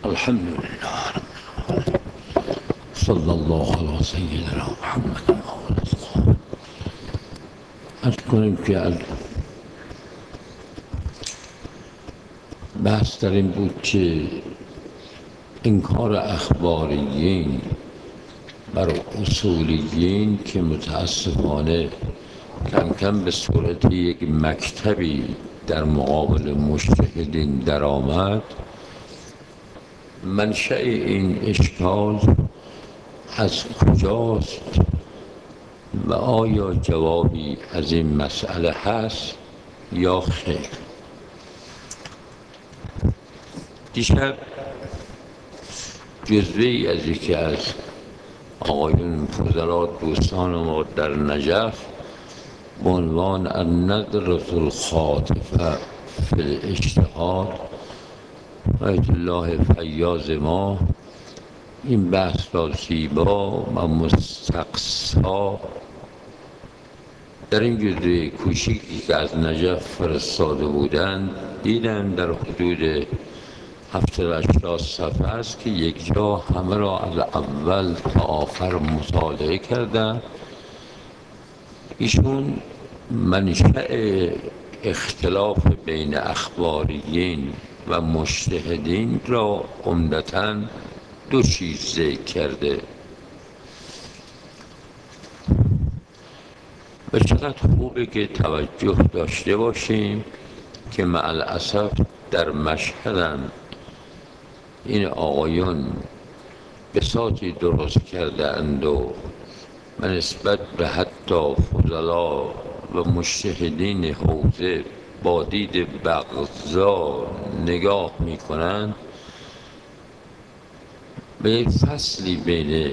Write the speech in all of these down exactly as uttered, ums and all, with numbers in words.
الحمد لله صلی الله علی سیدنا محمد مولانا. از کنیم که از بحث در این بود که انکار اخباریین بر اصولیین که متاسفانه کم کم به صورت یک مکتبی در مقابل مجتهدین در آمد. منشأ این اشکال از کجاست و آیا جوابی از این مسئله هست یا خیر؟ دیشب جزوه‌ای از یکی از آقایون فضلا دوستان ما در نجف به عنوان النظرة الخاطفة فی الاجتهاد آیت الله فیاض ما این بحث را زیبا و مستقصا در این جزوه کوچیکی که از نجف فرستاده بودند دیدم در حدود هفتاد هشتاد صفحه است که یک جا همه را از اول تا آخر مطالعه کردن. ایشون منشأ اختلاف بین اخباریین و مجتهدین را عمدتاً دو چیز ذکر کرده و چقدر خوبه که توجه داشته باشیم که مع الاسف در مشهدم این آقایون بساطی درست کرده اند و نسبت به حتی فضلا و مجتهدین حوزه با دید بغضا نگاه میکنند. به یک فصلی بین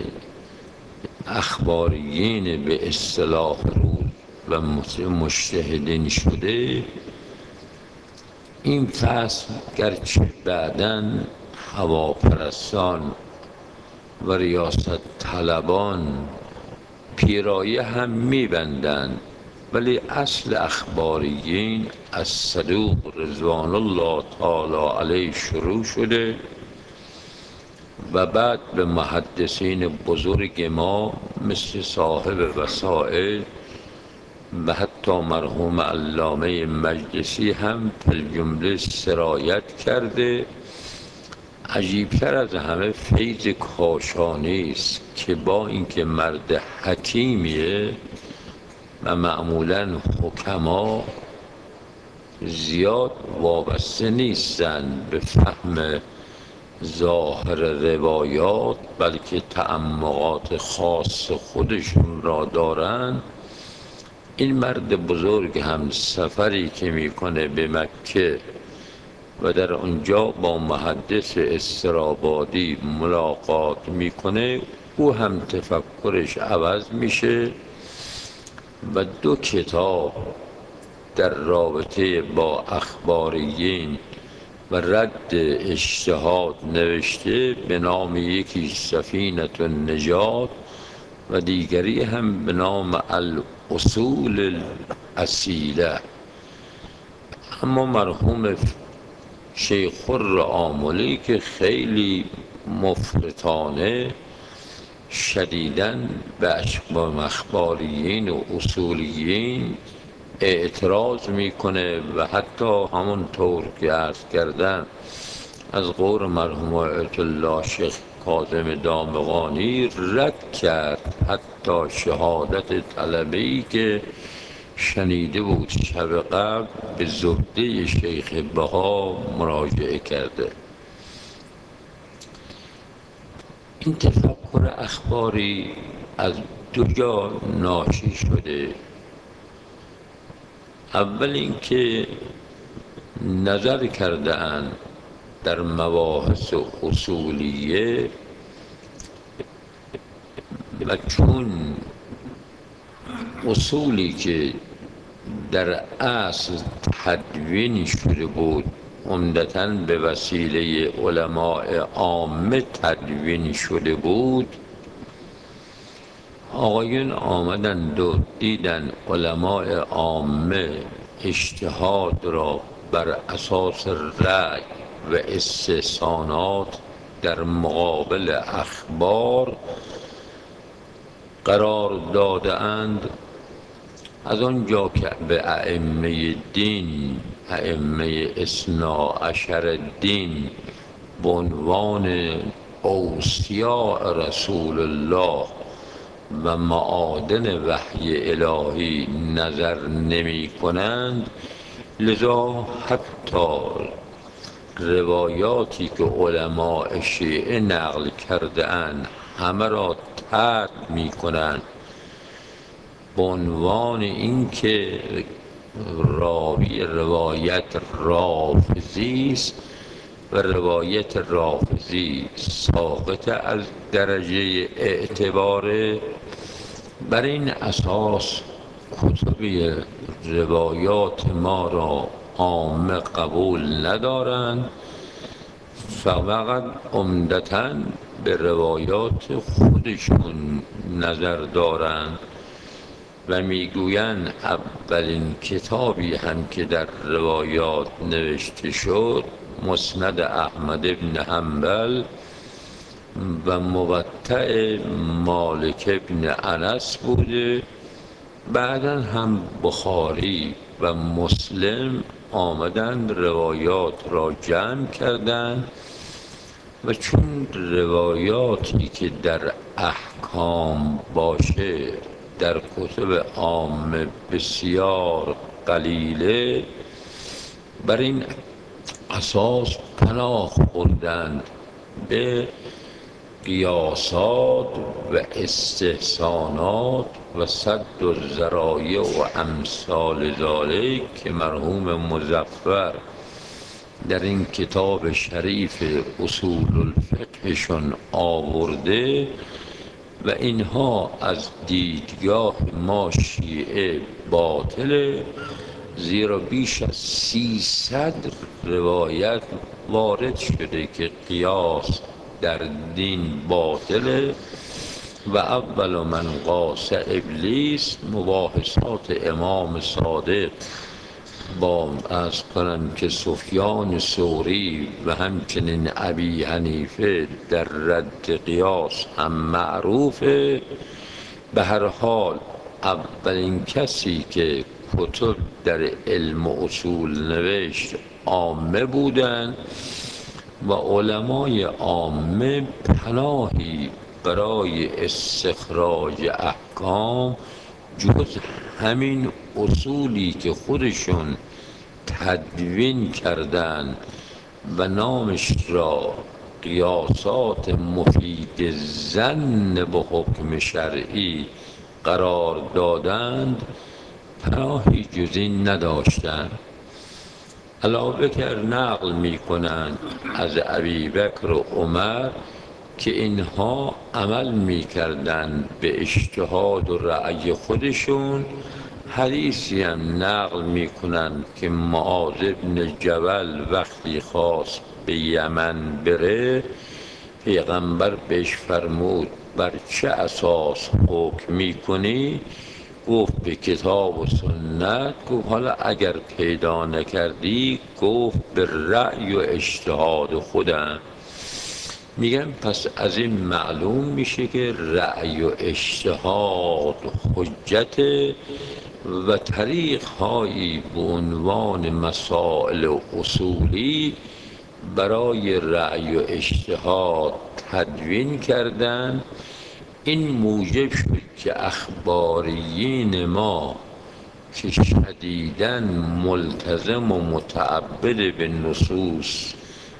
اخباریین به اصطلاح روز و مجتهدین شده. این فصل گرچه بعداً هواپرستان و ریاست طلبان پیرایه هم میبندند، ولی اصل اخباریین از صدوق رضوان الله تعالی علیه شروع شده و بعد به محدثین بزرگ ما مثل صاحب وسائل و حتی مرحوم علامه مجلسی هم فی الجمله سرایت کرده. عجیبتر از همه فیض کاشانی است که با اینکه مرد حکیمیه و معمولاً حکما زیاد وابسته نیستند به فهم ظاهر روایات، بلکه تعمقات خاص خودشون را دارند. این مرد بزرگ هم سفری که میکنه به مکه و در اونجا با محدث استرابادی ملاقات میکنه، او هم تفکرش عوض میشه و دو کتاب در رابطه با اخباریین و رد اجتهاد نوشته، به نام یکی سفینة النجات و دیگری هم به نام الاصول الاصیله. اما مرحوم شیخ الرآملی که خیلی مفرطانه شدیداً به اخباریین و اصولیین اعتراض میکنه و حتی همون طور که عرض کردن از قول مرحوم آیت الله شیخ کاظم دامغانی رد کرد حتی شهادت طلبه‌ای که شنیده بود شب قبل به زبده شیخ بها مراجعه کرده. این تفکر اخباری از دو جا ناشی شده. اول اینکه نظر کرده اند در مباحث اصولیه و چون اصولی که در اصل تدوین شده بود عمدتاً به وسیله علماء عامه تدوین شده بود، آقایون آمدند و دیدن علماء عامه اجتهاد را بر اساس رأی و استحسانات در مقابل اخبار قرار داده اند. از آنجا که به ائمه دین، ائمه اثنا عشر دین به عنوان اوصیاء رسول الله و معادن وحی الهی نظر نمی کنند، لذا حتی روایاتی که علماء شیعه نقل کرده اند همه را ترک می کنند به عنوان اینکه راوی روایت رافضی است و روایت رافضی ساقط از درجه اعتباره. بر این اساس کتب روایات ما را عامه قبول ندارند، فقط عمدتاً به روایات خودشون نظر دارند و میگویند اولین کتابی هم که در روایات نوشته شد مسند احمد بن حنبل و موطأ مالک بن انس بوده. بعدا هم بخاری و مسلم آمدند روایات را جمع کردند و چون روایاتی که در احکام باشه در کتب عامه بسیار قلیله، بر این اساس پناه بردند به قیاسات و استحسانات و سد الذرایع و امثال ذالک که مرحوم مظفر در این کتاب شریف اصول الفقهشون آورده و اینها از دیدگاه ما شیعه باطله، زیرا بیش از سیصد روایت وارد شده که قیاس در دین باطله و اول من قاس ابلیس مباحثات امام صادق با از کنن که سفیان ثوری و همچنین ابی حنیفه در رد قیاس هم معروفه. به هر حال اولین کسی که کتب در علم و اصول نوشت عامه بودند و علمای عامه پناهی برای استخراج احکام جز همین اصولی که خودشون تدوین کردند و نامش را قیاسات مفید ظن به حکم شرعی قرار دادند پناهی جز این نداشتند. علاوه بر نقل می کنند از ابی بکر و عمر که اینها عمل می کردند به اجتهاد و رأی خودشون. حدیثی هم نقل می کنند که معاذ بن جبل وقتی خواست به یمن بره پیغمبر بهش فرمود بر چه اساس حکم می کنی؟ گفت به کتاب و سنت. گفت حالا اگر پیدا نکردی؟ گفت به رأی و اجتهاد خودم. میگم پس از این معلوم میشه که رأی و اجتهاد حجت و طریق هایی به عنوان مسائل اصولی برای رأی و اجتهاد تدوین کردن. این موجب شد که اخباریین ما که شدیداً ملتزم و متعبد به نصوص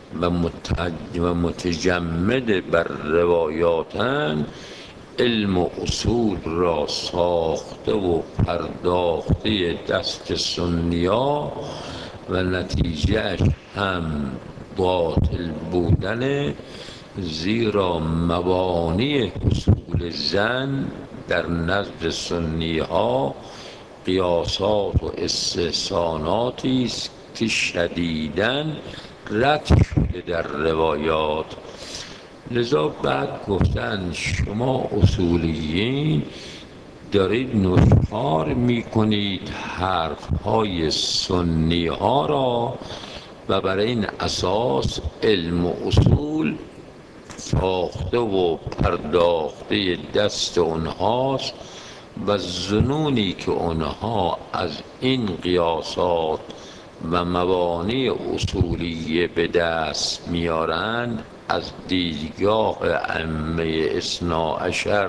و متجمد بر روایاتن، علم و اصول را ساخته و پرداخته دست سنیا و نتیجهش هم باطل بودن، زیرا مبانی اصول ظن در نزد سنی ها قیاسات و استحساناتی است که شدیداً رد شده در روایات. لذا بعد گفتن شما اصولیین دارید نشخوار میکنید حرف های سنی ها را و برای این اساس علم و اصول ساخته و پرداخته دست اونهاست و ظنونی که اونها از این قیاسات و مبانی اصولیه به دست میارن از دیدگاه ائمه اثنا عشر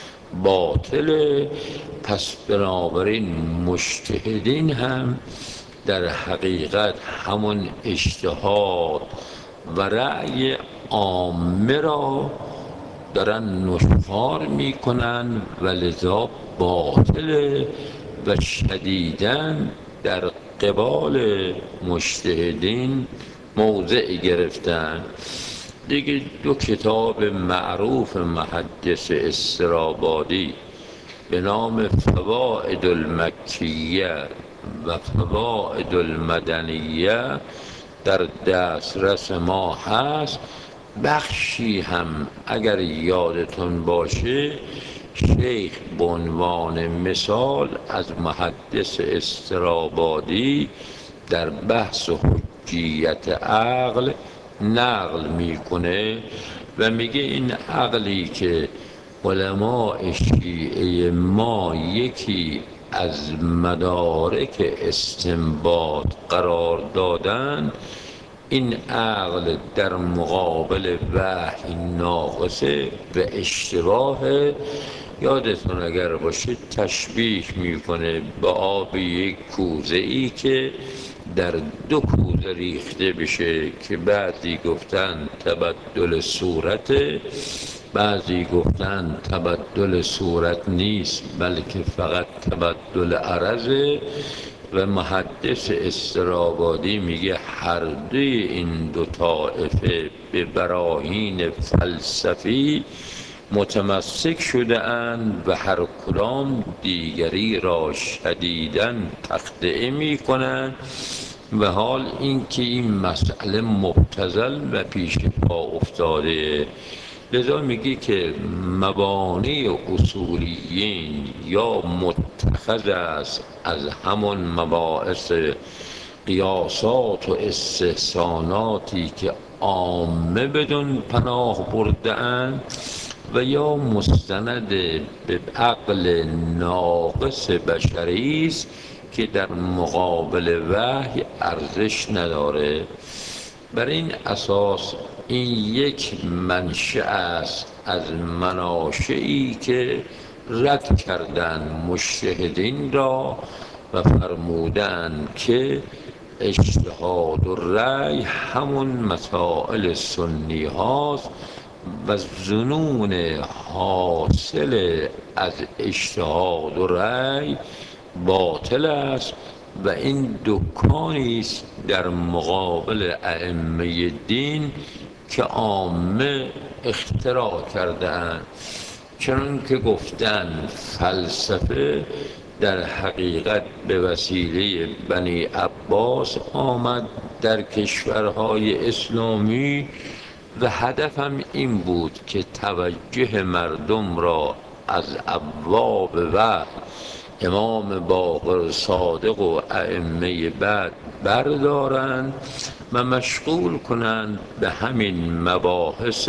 باطله. پس بنابراین مجتهدین هم در حقیقت همون اجتهاد و رأی عامه را دارن نشخوار میکنن و لذا باطله و شدیداً در قبال مجتهدین موضع گرفتن. دیگه دو کتاب معروف محدث استرابادی به نام فوائد المکیه و فوائد المدنیه در دسترس ما هست. بخشی هم اگر یادتون باشه شیخ به عنوان مثال از محدث استرابادی در بحث حجیت عقل نقل میکنه و میگه این عقلی که علماء شیعه ما یکی از مدارک استنباط قرار دادن، این عقل در مقابل وحی ناقصه و اشتباه. یادتون اگر باشه تشبیه میکنه به آب یک کوزه ای که در دو کوزه ریخته بشه که بعضی گفتن تبدل صورت، بعضی گفتن تبدل صورت نیست بلکه فقط تبدل عرضه. و محدث استرابادی میگه هر دوی این دو طائفه به براهین فلسفی متمسک شده اند و هر کدام دیگری را شدیداً تخطئه می کنند و حال اینکه این مسئله مبتذل و پیش پا افتاده. لذا میگی که مبانی اصولیین یا متخذ است از همون مباحث قیاسات و استحساناتی که عامه بدون پناه برده اند و یا مستند به عقل ناقص بشری است که در مقابل وحی ارزش نداره. بر این اساس این یک منشأ است از مناشئی که رد کردن مجتهدین را و فرمودن که اجتهاد و رأی همون مسائل سنی هاست و ظنون حاصل از اجتهاد و رأی باطل است و این دکانی است در مقابل ائمه دین که عامه اختراع کرده اند. چون که گفتن فلسفه در حقیقت به وسیله بنی عباس آمد در کشورهای اسلامی و هدفم این بود که توجه مردم را از ابواب وحی امام باقر صادق و ائمه بعد بردارند و مشغول کنند به همین مباحث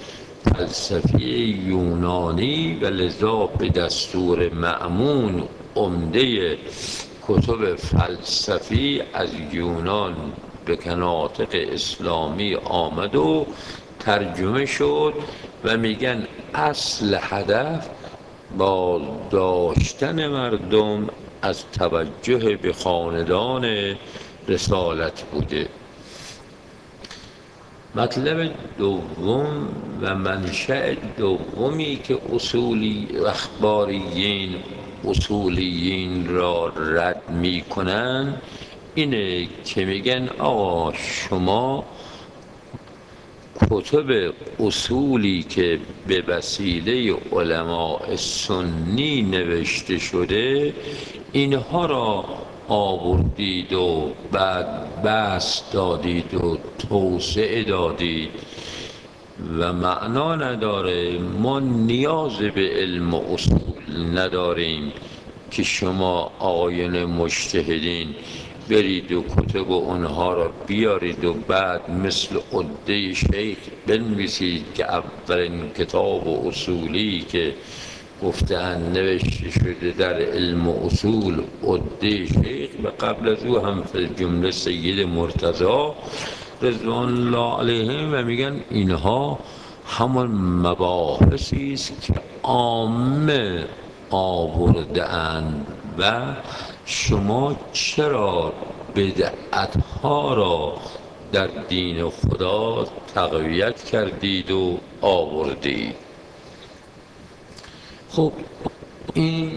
فلسفی یونانی و لذا به دستور مأمون عمده کتب فلسفی از یونان به مناطق اسلامی آمد و ترجمه شد و میگن اصل هدف باز داشتن مردم از توجه به خاندان رسالت بوده. مطلب دوم و منشأ دومی که اصولی اخباریین اصولیین را رد می کنن اینه که میگن آقا شما کتب اصولی که به وسیله علماء سنی نوشته شده اینها را آوردید و بعد بسط دادید و توسعه دادید و معنا نداره. ما نیاز به علم و اصول نداریم که شما آقایان مجتهدین برید و کتب و اونها را بیارید و بعد مثل عده شیخ بنویسید که اولین کتاب و اصولی که گفته‌اند نوشته شده در علم و اصول عده شیخ و قبل از او هم فی الجمله سید مرتضی رضوان الله علیهم، و میگن اینها همان مباحثی است که عامه آورده اند و شما چرا بدعتها را در دین خدا تقویت کردید و آوردید؟ خب این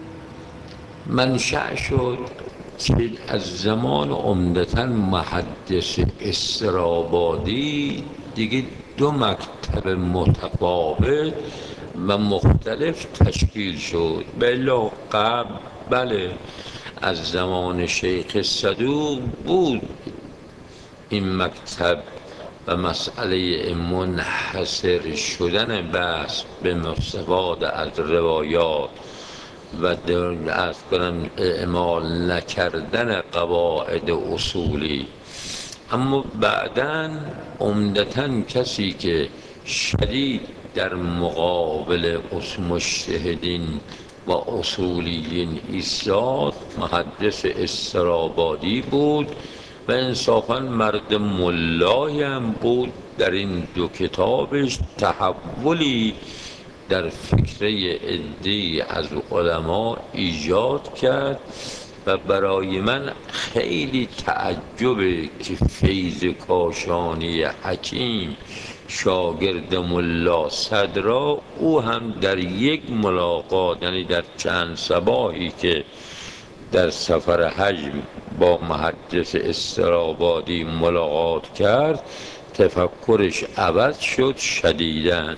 منشأ شد که از زمان عمدتاً محدث استرابادی دیگه دو مکتب متفاوت و مختلف تشکیل شد. بلا قبل بله از زمان شیخ صدوق بود این مکتب و مسئله منحصر شدن بحث به مستفاد از روایات و از کنم اعمال نکردن قواعد اصولی، اما بعداً عمدتاً کسی که شدید در مقابل مجتهدین و اصولیین ایستاد محدث استرابادی بود و انصافاً مرد ملایی هم بود. در این دو کتابش تحولی در فکره عده‌ای از علما ایجاد کرد و برای من خیلی تعجبه که فیض کاشانی حکیم شاگرد ملا صدرا او هم در یک ملاقات، یعنی در چند صباحی که در سفر حج با محدث استرابادی ملاقات کرد، تفکرش عوض شد شدیداً.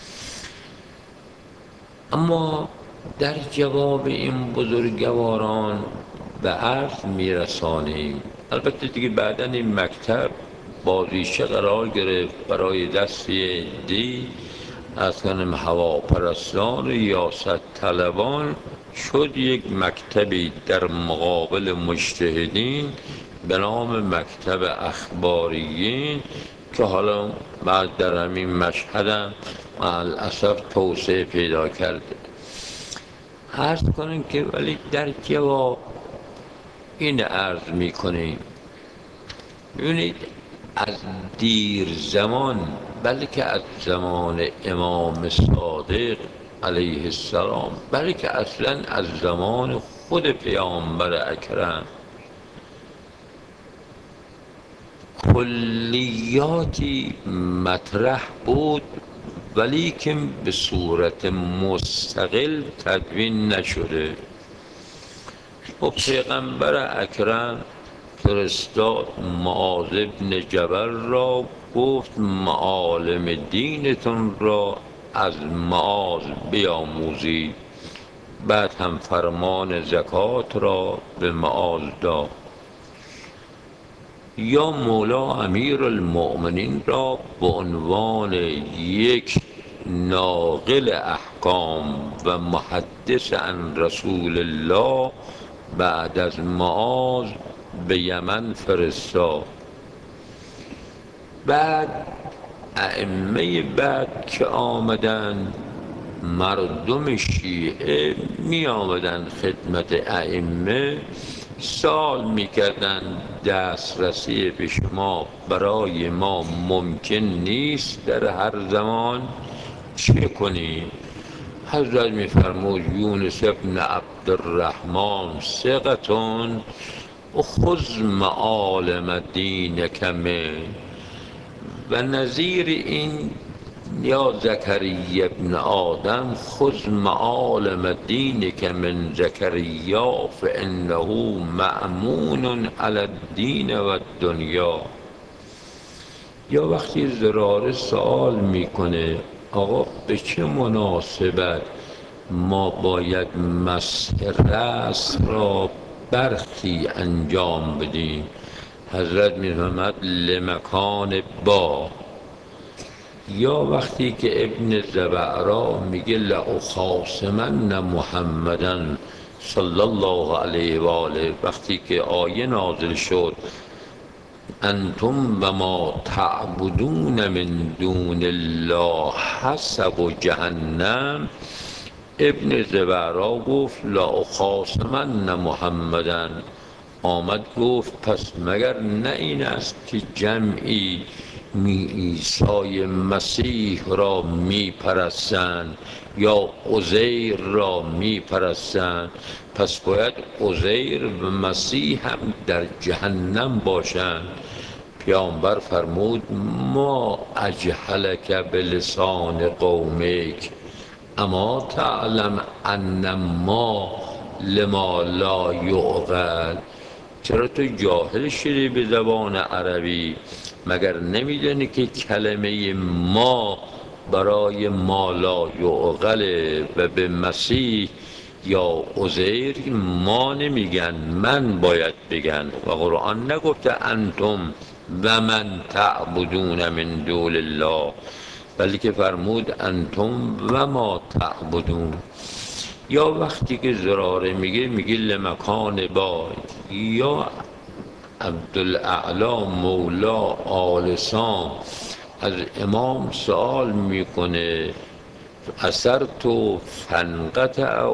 اما در جواب این بزرگواران به عرض میرسانیم، البته دیگه بعداً این مکتب بازیچه قرار گرفت برای دستی دی از کنم هواپرستان و ریاست طلبان، شد یک مکتبی در مقابل مجتهدین به نام مکتب اخباریین که حالا بعد در همین مشهدم مع الاسف توسعه پیدا کرده. عرض کنیم که ولی در جواب این عرض میکنیم، ببینید از دیر زمان بلکه از زمان امام صادق علیه السلام، بلکه اصلا از زمان خود پیامبر اکرم کلیاتی مطرح بود ولیکن به صورت مستقل تدوین نشده. خب پیغمبر اکرم فرستاد معاذ بن جبل را، گفت معالم دینتون را از معاذ بیاموزید. بعد هم فرمان زکات را به معاذ داد. یا مولا امیر المؤمنین را به عنوان یک ناقل احکام و محدث عن رسول الله بعد از معاذ به یمن فرستاد. بعد ائمه بعد که آمدن، مردم شیعه می آمدن خدمت ائمه، سوال می کردن دسترسی به شما برای ما ممکن نیست در هر زمان، چه کنیم؟ حضرت می فرمود یونس ابن عبدالرحمن ثقتون خذ معالم دینک من. و نظیر این یا زکریا ابن آدم خذ معالم دینک من زکریا فانه مأمون علی الدین و الدنیا. یا وقتی زراره سوال میکنه آقا به چه مناسبت ما باید مسح رأس را برخی انجام بدیم؟ حضرت میفرماد لمکان با. یا وقتی که ابن زبعرا میگه لأخاصمن محمدن صلی الله علیه و آله وقتی که آیه نازل شد انتم و ما تعبدون من دون الله حسب جهنم، ابن زبرا گفت لا اخاصمن محمدن، آمد گفت پس مگر نه این است که جمعی می عیسی مسیح را می پرستند یا عزیر را می پرستند، پس باید عزیر و مسیح هم در جهنم باشند. پیامبر فرمود ما اجهلک بلسان قومک اما تعلم ان ما لما لا یعقل، چرا تو جاهل شدی به زبان عربی؟ مگر نمیدونی که کلمه ما برای ما لا یعقله و به مسیح یا عزیر ما نمیگن، من باید بگن. و قرآن نگفته انتم و من تعبدون من دون الله، بلکه فرمود انتم و ما تعبدون. یا وقتی که زراره میگه میگه لمکان با، یا عبدالاعلی مولا آل سام از امام سوال میکنه اثر تو فنقطع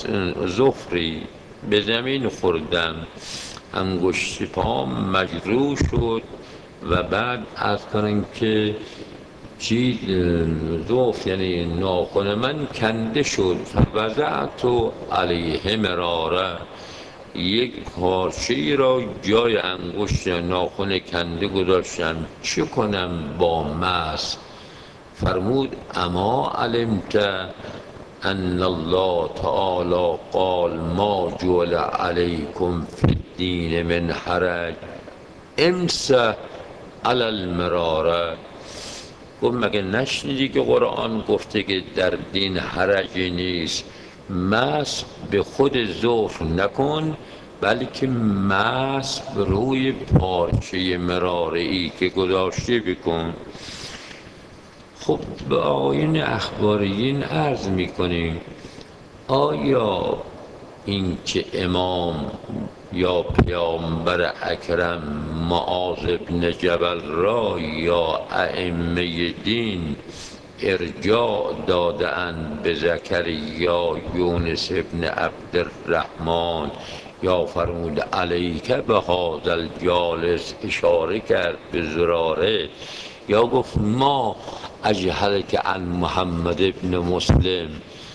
ظفری، به زمین خوردم انگشت پام مجروح شد و بعد از کنم که چی ظفر یعنی ناخن من کنده شد، فوضعت علیه مراره، یک پارچه‌ای را جای انگشت ناخن کنده گذاشتم، چه کنم با مس؟ فرمود اما علمت ان الله تعالی قال ما جعل علیکم فی الدین من حرج امسح علی المراره. گفت مگه نشنیدی که قرآن گفته که در دین حرجی نیست، مسح به خود ظفر نکن بلکه مسح روی پارچه مراره ای که گذاشته بکن. خب به آقایون اخباریین عرض میکنیم آیا این که امام یا پیامبر اکرم معاذ بن جبل را یا ائمه دین ارجاع داده‌اند به زکریا یونس ابن عبدالرحمن، یا فرمود علیک به هذا الجالس اشاره کرد به زراره، یا گفت ما اجهلک عن محمد ابن مسلم،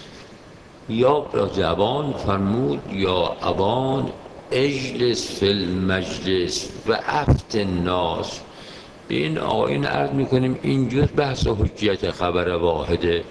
یا به زبان فرمود یا ابان اجلس فی المجلس و افت الناس. به این آیین عرض میکنیم این جز بحث حجیت خبر واحده،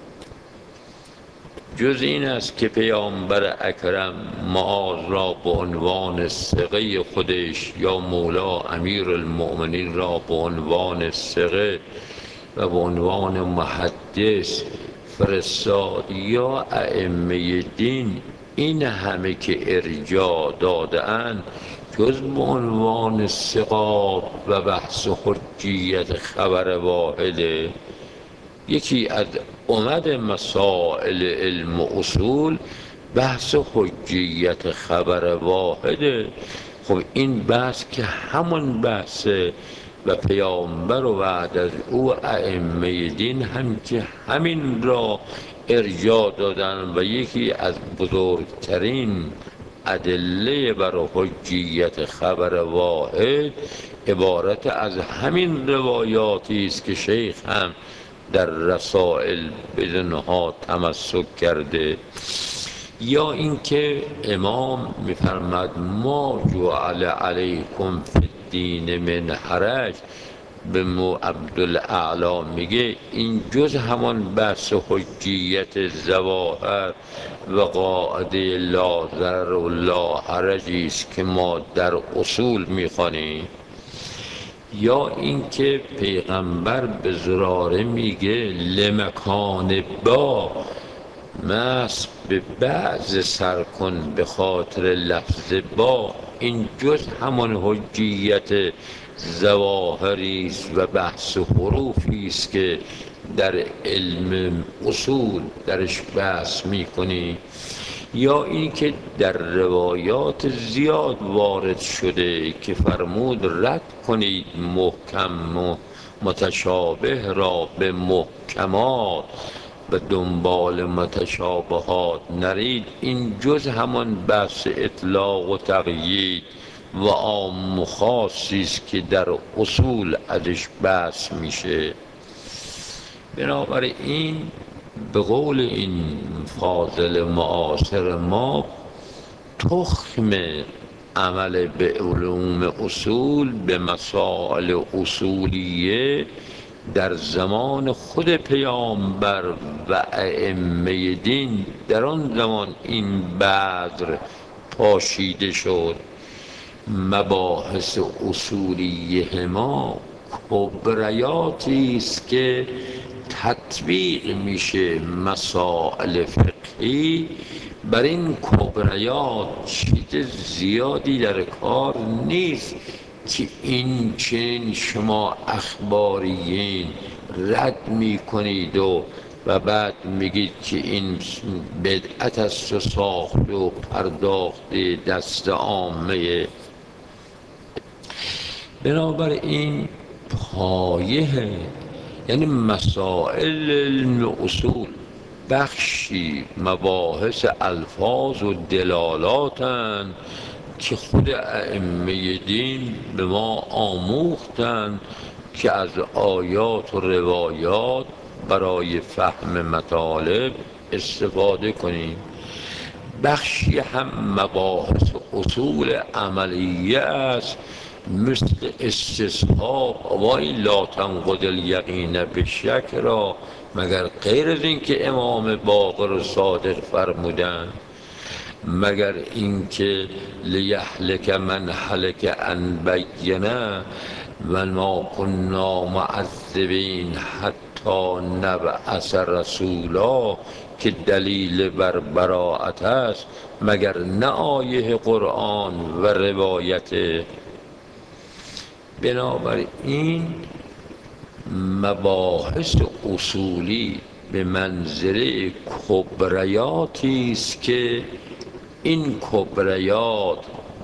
جز این است که پیامبر اکرم معاذ را به عنوان ثقه خودش یا مولا امیر المؤمنین را به عنوان ثقه و به عنوان محدث فرستاد، یا ائمه دین این همه که ارجاع داده‌اند جز به عنوان ثقات و بحث حجیت خبر واحده. یکی از عمد مسائل علم و اصول بحث حجیت خبر واحده. خب این بحث که همون بحثه و پیامبر و بعد از او ائمه دین هم که همین را ارجاع دادن و یکی از بزرگترین ادله بر حجیت خبر واحد عبارت از همین روایاتی است که شیخ هم در رسائل بدونها تمسک کرده. یا اینکه امام میفرماد ما جعل علیکم فی الدین من حرج، به مو عبدالاعلی میگه این جز همان بحث حجیت ظواهر و قاعده لا ضرر و لا حرجی است که ما در اصول میخوانیم. یا اینکه پیغمبر به زراره میگه لمکان با، مس به بعض سر کن به خاطر لفظ با، این جز همان حجیت ظواهری است و بحث حروفی است که در علم اصول درش بحث میکنی. یا این که در روایات زیاد وارد شده که فرمود رد کنید محکم و متشابه را به محکمات و دنبال متشابهات نرید. این جز همان بحث اطلاق و تقیید و عام و خاصی است که در اصول ازش بحث میشه. بنابراین به قول این فاضل معاصر ما، تخم عمل به علوم اصول، به مسائل اصولیه در زمان خود پیامبر و ائمه دین در آن زمان این بذر پاشیده شد. مباحث اصولیه ما کبریاتی است که تطبیق میشه مسائل فقهی. بر این کبریات چیز زیادی در کار نیست که این چنین شما اخباریین رد میکنید و و بعد میگید که این بدعت است و ساخته و پرداخته دست عامه. بنابراین پایه، یعنی مسائل علم اصول بخشی مباحث الفاظ و دلالاتند که خود ائمه دین به ما آموختند که از آیات و روایات برای فهم مطالب استفاده کنیم. بخشی هم مباحث اصول عملیه است، مثل استصحاب و این لا تنقض الیقین به شک را، مگر غیر از این که امام باقر و صادق فرمودن، مگر اینکه لیهلک من هلک عن بینه و ما کنا معذبین حتی نبعث رسولا که دلیل بر براءت است، مگر نه آیه قرآن و روایت. بنابراین مباحث اصولی به منزله کبریاتی است که این کبریات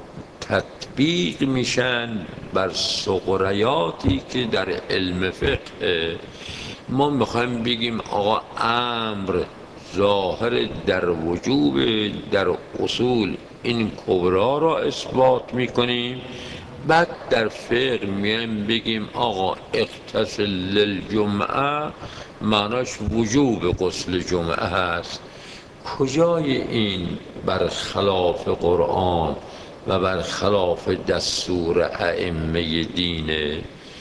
تطبیق میشن بر صغریاتی که در علم فقه. ما میخوایم بگیم آقا امر ظاهر در وجوب در اصول این کبرا را اثبات میکنیم، بعد در فقه میایم بگیم آقا اغتسل للجمعه معناش وجوب غسل جمعه هست. کجای این برخلاف قرآن و برخلاف دستور ائمه دینه؟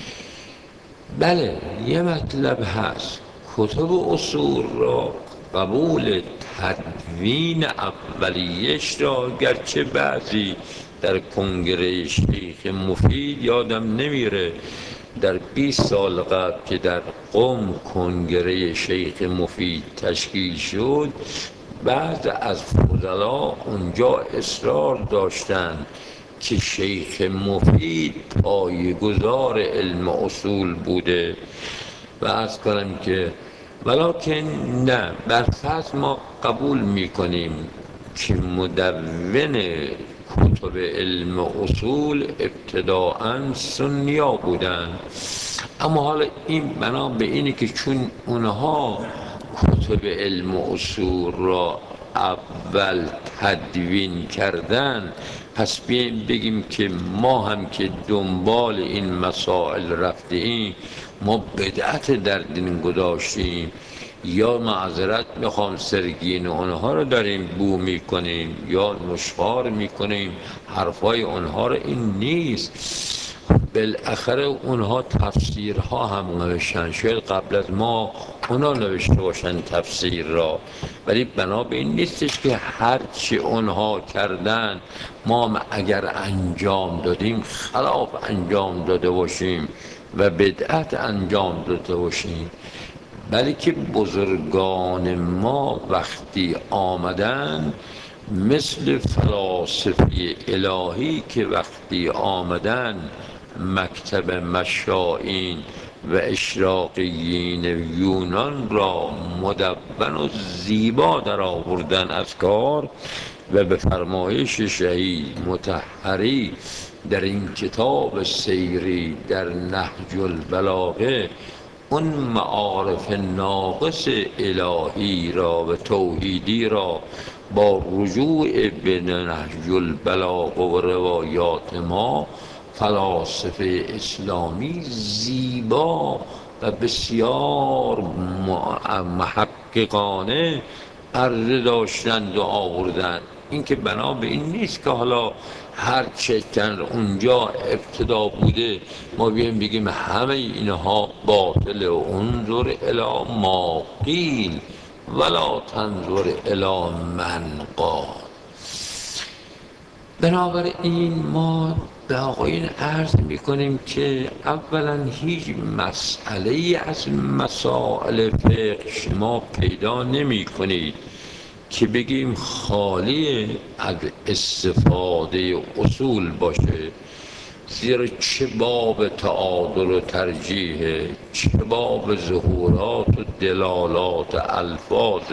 بله یه مطلب هست، کتب اصول را قبول تدوین اولیش را، گرچه بعضی در کنگره شیخ مفید یادم نمیره در بیست سال قبل که در قم کنگره شیخ مفید تشکیل شد، بعض از فضلا اونجا اصرار داشتند که شیخ مفید پایه‌گذار علم اصول بوده و عرض کنم که ولکن نه، برفرض ما قبول میکنیم که مدون کتب علم اصول ابتداعاً سنیا بودن، اما حالا این بنا به اینه که چون اونها کتب علم اصول را اول تدوین کردن، پس بیاییم بگیم که ما هم که دنبال این مسائل رفتیم ما بدعت در دین گذاشتیم، یا معذرت میخوام سرگین اونها رو داریم بو میکنیم یا نشخوار میکنیم، حرفای اونها رو این نیست. بالاخره اونها تفسیرها هم نوشتن، شاید قبل از ما اونا نوشته باشن تفسیر را، ولی بنا به این نیستش که هرچی اونها کردن ما هم اگر انجام دادیم خلاف انجام داده باشیم و بدعت انجام داده باشیم، بلکه بزرگان ما وقتی آمدن مثل فلاسفه الهی که وقتی آمدن مکتب مشائین و اشراقیین یونان را مدون و زیبا در آوردن از کار و به فرمایش شهید مطهری در این کتاب سیری در نهج البلاغه اون معارف ناقص الهی را و توحیدی را با رجوع به نهج البلاغه و روایات ما فلاسفه اسلامی زیبا و بسیار محققانه عرضه داشتند و آوردند. این که بنا به این نیست که حالا هر چه در اونجا ابتدا بوده ما بیایم بگیم همه اینها باطله. انظر الی ما قیل ولا تنظر الی من قال. بنابراین ما به آقایون عرض میکنیم که اولا هیچ مسئله از مسائل فقه شما پیدا نمی کنید که بگیم خالی از استفاده اصول باشه، زیرا چه باب تعادل و ترجیح، چه باب ظهورات و دلالات الفاظ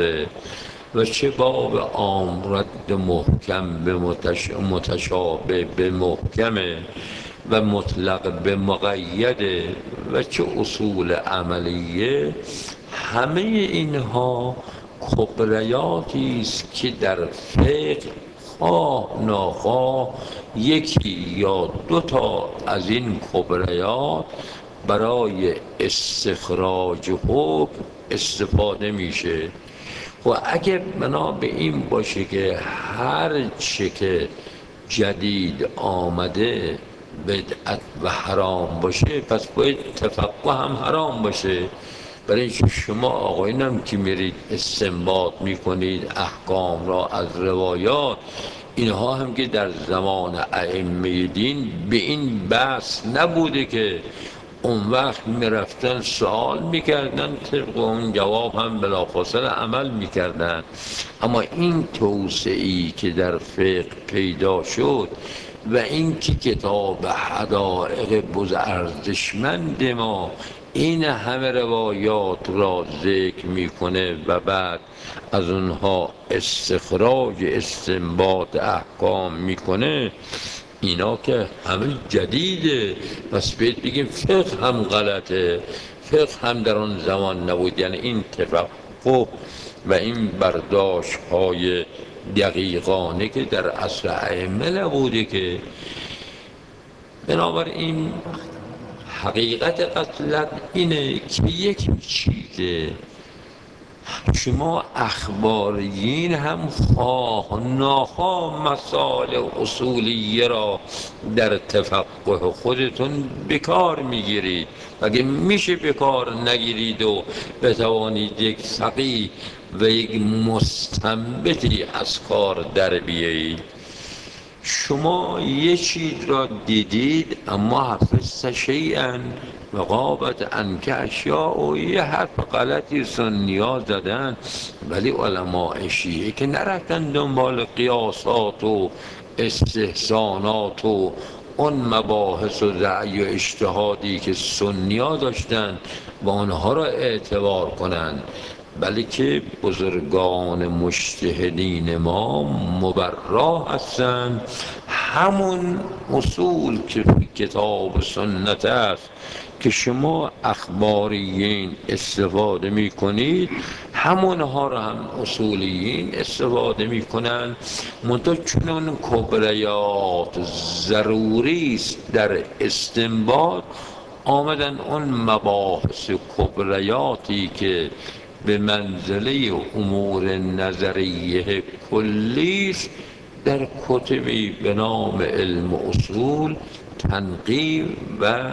و چه باب عام رد محکم به متش... متشابه به محکمه و مطلق به مقیده و چه اصول عملیه. همه اینها کبریاتی است که در فقه خواه ناخواه یکی یا دو تا از این کبریات برای استخراج حکم استفاده میشه. و اگه بنا به این باشه که هر چه که جدید آمده بدعت و حرام باشه پس باید تفقه هم حرام باشه. برای اینکه شما آقایونم که میرید استنباط میکنید احکام را از روایات، اینها هم که در زمان ائمه دین به این بحث نبوده که اون وقت میرفتن سوال میکردن طبق اون جواب هم بلافاصله عمل میکردن. اما این توسعی که در فقه پیدا شد و این که کتاب حدائق بز ارزشمند ما این همه روایات را ذکر میکنه و بعد از اونها استخراج استنباط احکام میکنه، اینا که همه جدیده. پس باید بگیم فقه هم غلطه، فقه هم در آن زمان نبود. یعنی این تفقه و این برداشت های دقیقانه که در عصر ائمه نبوده که. بنابراین حقیقت قتلت اینه که یک چیزه شما اخباریین هم خواه ناخواه مسائل اصولیه را در تفقه خودتون بکار میگیرید. اگه میشه بکار نگیرید و بتوانید یک فقیه و یک مستنبطی از کار در بیایید. شما یه چیز را دیدید اما حفظت شیئا و غابت عنک اشیاء و یه حرف غلطی سنیا زدن، ولی علماء شیعه که نرفتن دنبال قیاسات و استحسانات و اون مباحث و رأی و اجتهادی که سنیا داشتن و آنها را اعتبار کنند، بلکه بزرگان مجتهدین ما مبرا هستند. همون اصول که کتاب سنت است که شما اخباریین استفاده می کنید، همونها را هم اصولیین استفاده می کنند. منتها چون کبریات ضروری است در استنباط، آمدن اون مباحث کبریاتی که به منزله امور نظریه کلی در کتبی به نام علم اصول تنقیح و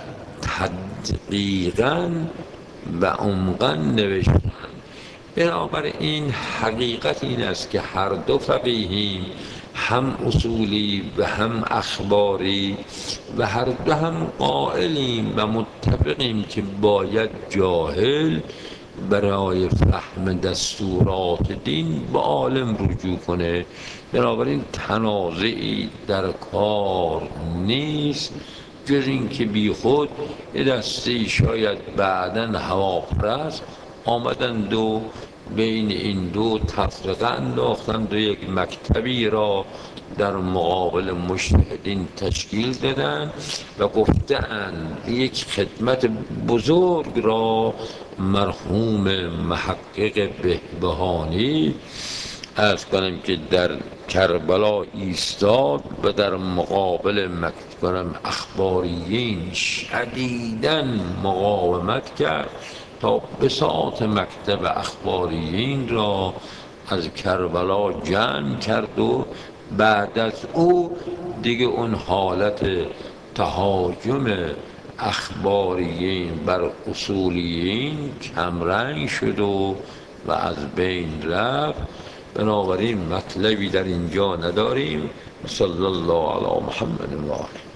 تدقیقاً و عمقاً نوشتن. بنابراین حقیقت این است که هر دو فقیهیم، هم اصولی و هم اخباری، و هر دو هم قائلیم و متفقیم که باید جاهل برای فهم دستورات دین به عالم رجوع کنه. بنابراین تنازعی در کار نیست جز این که بی خود یه دسته شاید بعدن هواپرست آمدند و بین این دو تفرقه انداختند و یک مکتبی را در مقابل مجتهدین تشکیل دادند و گفتند یک خدمت بزرگ را مرحوم محقق بهبهانی عرض کنم که در کربلا ایستاد و در مقابل مکتب کنم اخباریین شدیداً مقاومت کرد تا بساط مکتب اخباریین را از کربلا جمع کرد و بعد از او دیگه اون حالت تهاجم اخباریین بر اصولیین کمرنگ شد و و از بین رفت. بنابراین مطلبی در اینجا نداریم. صلی الله علی محمد و آله.